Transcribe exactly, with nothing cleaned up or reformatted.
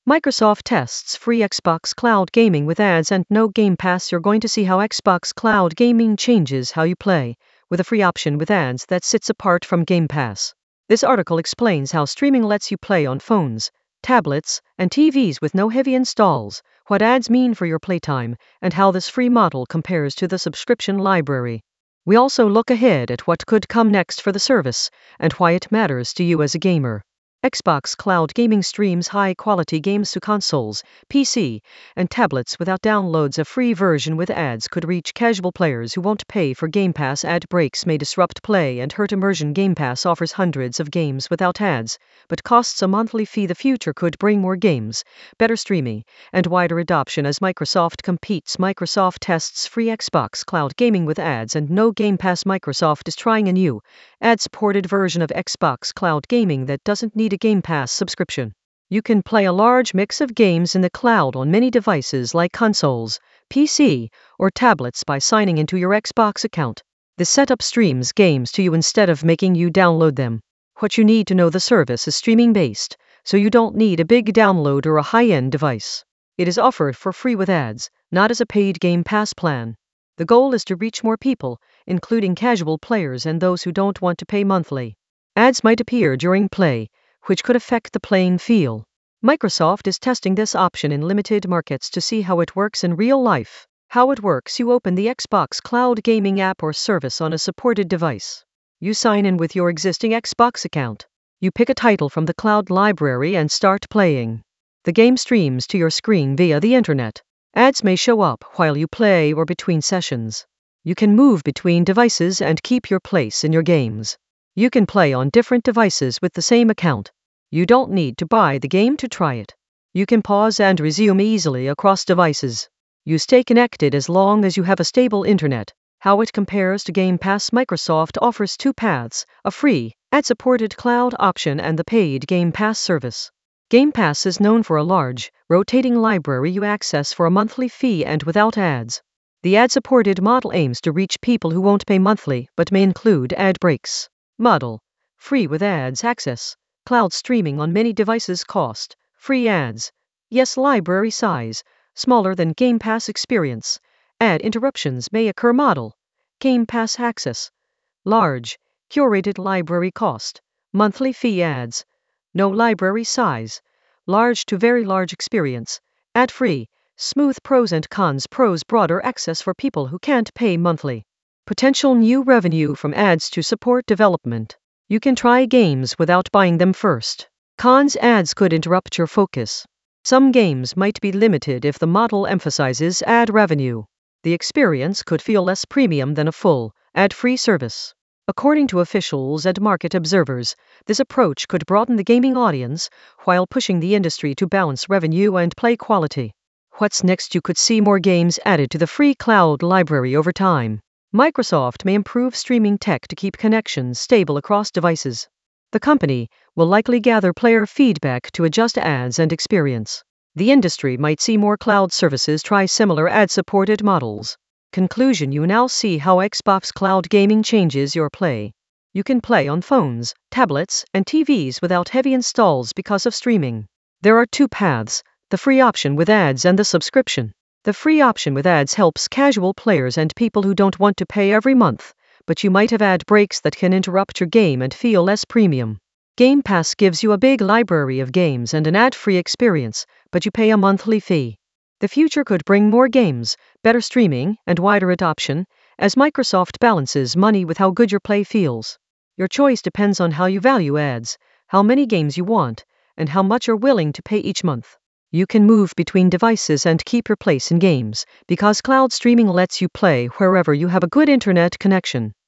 Microsoft tests free Xbox Cloud Gaming with ads and no Game Pass. You're going to see how Xbox Cloud Gaming changes how you play, with a free option with ads that sits apart from Game Pass. This article explains how streaming lets you play on phones, tablets, and T Vs with no heavy installs, what ads mean for your playtime, and how this free model compares to the subscription library. We also look ahead at what could come next for the service, and why it matters to you as a gamer. Xbox Cloud Gaming streams high-quality games to consoles, P C, and tablets without downloads. A free version with ads could reach casual players who won't pay for Game Pass. Ad breaks may disrupt play and hurt immersion. Game Pass offers hundreds of games without ads, but costs a monthly fee. The future could bring more games, better streaming, and wider adoption as Microsoft competes. Microsoft tests free Xbox Cloud Gaming with ads and no Game Pass. Microsoft is trying a new, ad-supported version of Xbox Cloud Gaming that doesn't need a Game Pass subscription. You can play a large mix of games in the cloud on many devices like consoles, P C, or tablets by signing into your Xbox account. The setup streams games to you instead of making you download them. What you need to know: the service is streaming-based, so you don't need a big download or a high-end device. It is offered for free with ads, not as a paid Game Pass plan. The goal is to reach more people, including casual players and those who don't want to pay monthly. Ads might appear during play, which could affect the playing feel. Microsoft is testing this option in limited markets to see how it works in real life. How it works: you open the Xbox Cloud Gaming app or service on a supported device. You sign in with your existing Xbox account. You pick a title from the cloud library and start playing. The game streams to your screen via the internet. Ads may show up while you play or between sessions. You can move between devices and keep your place in your games. You can play on different devices with the same account. You don't need to buy the game to try it. You can pause and resume easily across devices. You stay connected as long as you have a stable internet. How it compares to Game Pass: Microsoft offers two paths, a free, ad-supported cloud option and the paid Game Pass service. Game Pass is known for a large, rotating library you access for a monthly fee and without ads. The ad-supported model aims to reach people who won't pay monthly but may include ad breaks. Model: free with ads access. Cloud streaming on many devices. Cost: free ads. Yes. Library size: smaller than Game Pass experience. Ad interruptions may occur. Model: Game Pass access. Large, curated library. Cost: monthly fee. Ads: no library size. Large to very large experience. Ad free. Smooth. Pros and cons: pros: broader access for people who can't pay monthly. Potential new revenue from ads to support development. You can try games without buying them first. Cons: ads could interrupt your focus. Some games might be limited if the model emphasizes ad revenue. The experience could feel less premium than a full, ad-free service. According to officials and market observers, this approach could broaden the gaming audience while pushing the industry to balance revenue and play quality. What's next? You could see more games added to the free cloud library over time. Microsoft may improve streaming tech to keep connections stable across devices. The company will likely gather player feedback to adjust ads and experience. The industry might see more cloud services try similar ad-supported models. Conclusion: you now see how Xbox Cloud Gaming changes your play. You can play on phones, tablets, and T Vs without heavy installs because of streaming. There are two paths: the free option with ads and the subscription. The free option with ads helps casual players and people who don't want to pay every month, but you might have ad breaks that can interrupt your game and feel less premium. Game Pass gives you a big library of games and an ad-free experience, but you pay a monthly fee. The future could bring more games, better streaming, and wider adoption, as Microsoft balances money with how good your play feels. Your choice depends on how you value ads, how many games you want, and how much you're willing to pay each month. You can move between devices and keep your place in games, because cloud streaming lets you play wherever you have a good internet connection.